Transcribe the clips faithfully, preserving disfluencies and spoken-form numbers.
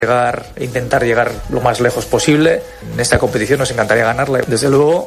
Llegar, intentar llegar lo más lejos posible. En esta competición nos encantaría ganarla, desde luego,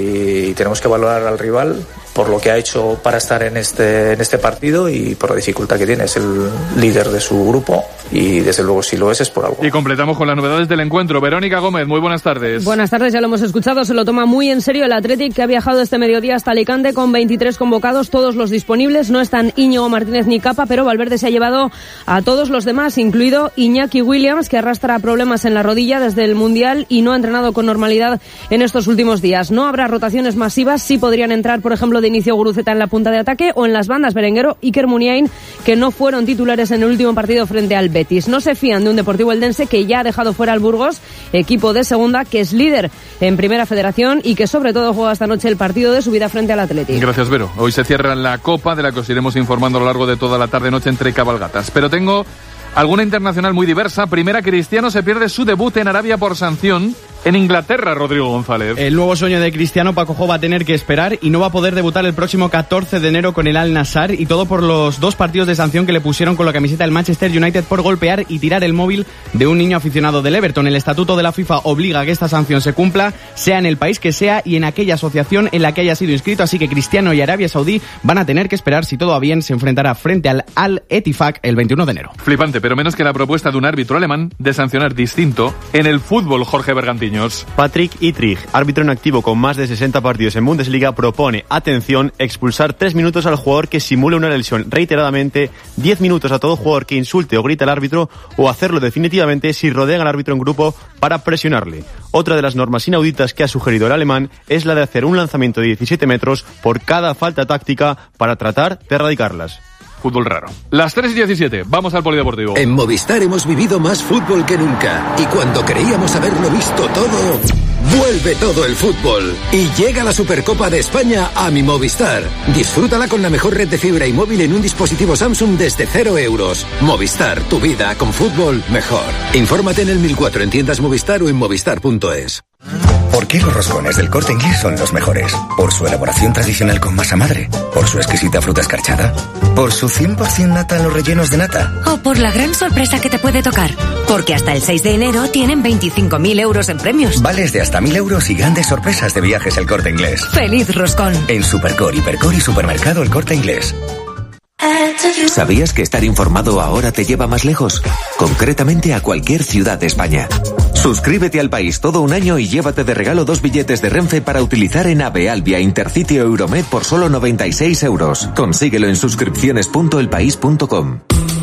y tenemos que valorar al rival por lo que ha hecho para estar en este, en este partido y por la dificultad que tiene. Es el líder de su grupo y desde luego si lo es es por algo. Y completamos con las novedades del encuentro. Verónica Gómez, muy buenas tardes. Buenas tardes, ya lo hemos escuchado, se lo toma muy en serio el Athletic, que ha viajado este mediodía hasta Alicante con veintitrés convocados, todos los disponibles. No están Íñigo Martínez ni Capa, pero Valverde se ha llevado a todos los demás, incluido Iñaki Williams, que arrastra problemas en la rodilla desde el Mundial y no ha entrenado con normalidad en estos últimos días. No habrá rotaciones masivas, sí podrían entrar, por ejemplo, de inicio Guruceta en la punta de ataque o en las bandas Berenguero y Iker Muniain, que no fueron titulares en el último partido frente al Betis. No se fían de un Deportivo Eldense que ya ha dejado fuera al Burgos, equipo de segunda que es líder en Primera Federación y que sobre todo juega esta noche el partido de su vida frente al Athletic. Gracias, Vero. Hoy se cierra la Copa, de la que os iremos informando a lo largo de toda la tarde-noche entre cabalgatas. Pero tengo alguna internacional muy diversa. Primera, Cristiano se pierde su debut en Arabia por sanción en Inglaterra, Rodrigo González. El nuevo sueño de Cristiano, Paco, va a tener que esperar y no va a poder debutar el próximo catorce de enero con el Al-Nassr, y todo por los dos partidos de sanción que le pusieron con la camiseta del Manchester United por golpear y tirar el móvil de un niño aficionado del Everton. El estatuto de la FIFA obliga a que esta sanción se cumpla, sea en el país que sea y en aquella asociación en la que haya sido inscrito, así que Cristiano y Arabia Saudí van a tener que esperar. Si todo va bien, se enfrentará frente al Al-Ettifaq el veintiuno de enero. Flipante, pero menos que la propuesta de un árbitro alemán de sancionar distinto en el fútbol, Jorge Bergantiños. Patrick Ittrich, árbitro en activo con más de sesenta partidos en Bundesliga, propone, atención, expulsar tres minutos al jugador que simule una lesión reiteradamente, diez minutos a todo jugador que insulte o grite al árbitro, o hacerlo definitivamente si rodean al árbitro en grupo para presionarle. Otra de las normas inauditas que ha sugerido el alemán es la de hacer un lanzamiento de diecisiete metros por cada falta táctica para tratar de erradicarlas. Fútbol raro. Las tres y diecisiete, vamos al polideportivo. En Movistar hemos vivido más fútbol que nunca. Y cuando creíamos haberlo visto todo, vuelve todo el fútbol. Y llega la Supercopa de España a mi Movistar. Disfrútala con la mejor red de fibra y móvil en un dispositivo Samsung desde cero euros. Movistar, tu vida con fútbol mejor. Infórmate en el mil cuatro en tiendas Movistar o en movistar punto es. ¿Por qué los roscones del Corte Inglés son los mejores? ¿Por su elaboración tradicional con masa madre? ¿Por su exquisita fruta escarchada? ¿Por su cien por ciento nata en los rellenos de nata? ¿O por la gran sorpresa que te puede tocar? Porque hasta el seis de enero tienen veinticinco mil euros en premios. Vales de hasta mil euros y grandes sorpresas de viajes El Corte Inglés. ¡Feliz roscón! En Supercor, Hipercor y Supermercado El Corte Inglés. ¿Sabías que estar informado ahora te lleva más lejos? Concretamente a cualquier ciudad de España. Suscríbete al País todo un año y llévate de regalo dos billetes de Renfe para utilizar en AVE, Alvia, Intercity o Euromed por solo noventa y seis euros. Consíguelo en suscripciones punto el país punto com.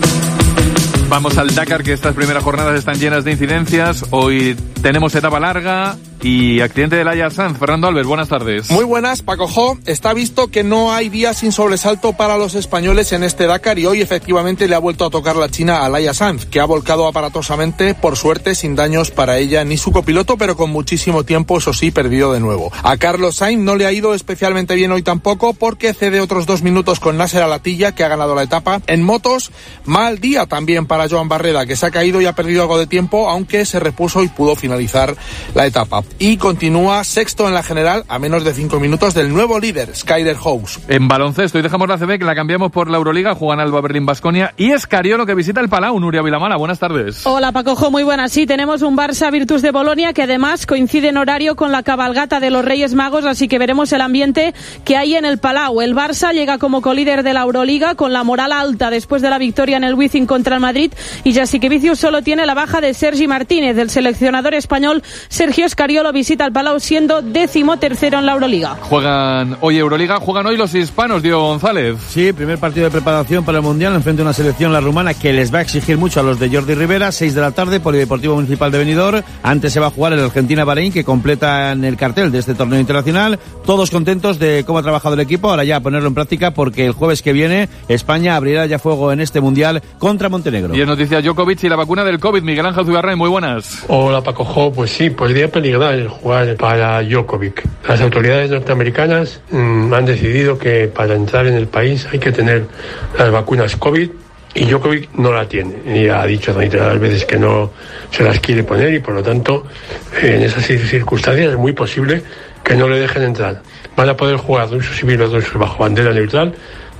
Vamos al Dakar, que estas primeras jornadas están llenas de incidencias. Hoy tenemos etapa larga y accidente de Laia Sanz. Fernando Alves, buenas tardes. Muy buenas, Paco Jo. Está visto que no hay día sin sobresalto para los españoles en este Dakar y hoy efectivamente le ha vuelto a tocar la China a Laia Sanz, que ha volcado aparatosamente, por suerte sin daños para ella ni su copiloto, pero con muchísimo tiempo, eso sí, perdido de nuevo. A Carlos Sainz no le ha ido especialmente bien hoy tampoco, porque cede otros dos minutos con Nasser Al-Attiyah, que ha ganado la etapa. En motos, mal día también para Joan Barreda, que se ha caído y ha perdido algo de tiempo, aunque se repuso y pudo finalizar la etapa. Y continúa sexto en la general a menos de cinco minutos del nuevo líder, Skyler House. En baloncesto, y dejamos la A C B, que la cambiamos por la Euroliga. Juegan Alba Berlín Baskonia y Escariolo, que visita el Palau. Nuria Vilamala, buenas tardes. Hola, Pacojo, muy buenas. Sí, tenemos un Barça Virtus de Bolonia que además coincide en horario con la cabalgata de los Reyes Magos, así que veremos el ambiente que hay en el Palau. El Barça llega como colíder de la Euroliga con la moral alta después de la victoria en el Wizzing contra el Madrid, y Jasikevičius solo tiene la baja de Sergi Martínez. El seleccionador español Sergio Escariolo visita al Palau siendo décimo tercero en la Euroliga. Juegan hoy Euroliga, juegan hoy los hispanos, Diego González. Sí, primer partido de preparación para el Mundial, enfrente a una selección, la rumana, que les va a exigir mucho a los de Jordi Rivera. Seis de la tarde, Polideportivo Municipal de Benidorm. Antes se va a jugar el Argentina-Bahrein, que completa en el cartel de este torneo internacional. Todos contentos de cómo ha trabajado el equipo, ahora ya a ponerlo en práctica, porque el jueves que viene España abrirá ya fuego en este Mundial contra Montenegro. Y es noticia Djokovic y la vacuna del COVID. Miguel Ángel Zugarray, muy buenas. Hola, Paco Jo. Pues sí, podría peligrar el jugar para Djokovic. Las autoridades norteamericanas mmm, han decidido que para entrar en el país hay que tener las vacunas COVID, y Djokovic no la tiene. Y ha dicho reiteradas veces que no se las quiere poner, y por lo tanto, en esas circunstancias es muy posible que no le dejen entrar. Van a poder jugar rusos y bielorrusos bajo bandera neutral,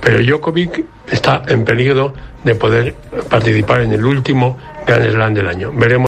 Pero Djokovic está en peligro de poder participar en el último Grand Slam del año. Veremos.